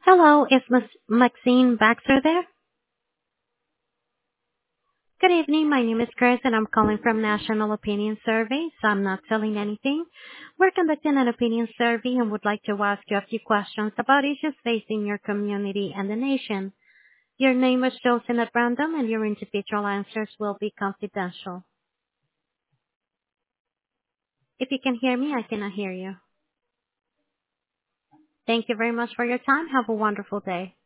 Hello, is Miss Maxine Baxter there? Good evening. My name is Chris, and I'm calling from National Opinion Survey, so I'm not selling anything. We're conducting an opinion survey and would like to ask you a few questions about issues facing your community and the nation. Your name is chosen at random, and your individual answers will be confidential. If you can hear me, I cannot hear you. Thank you very much for your time. Have a wonderful day.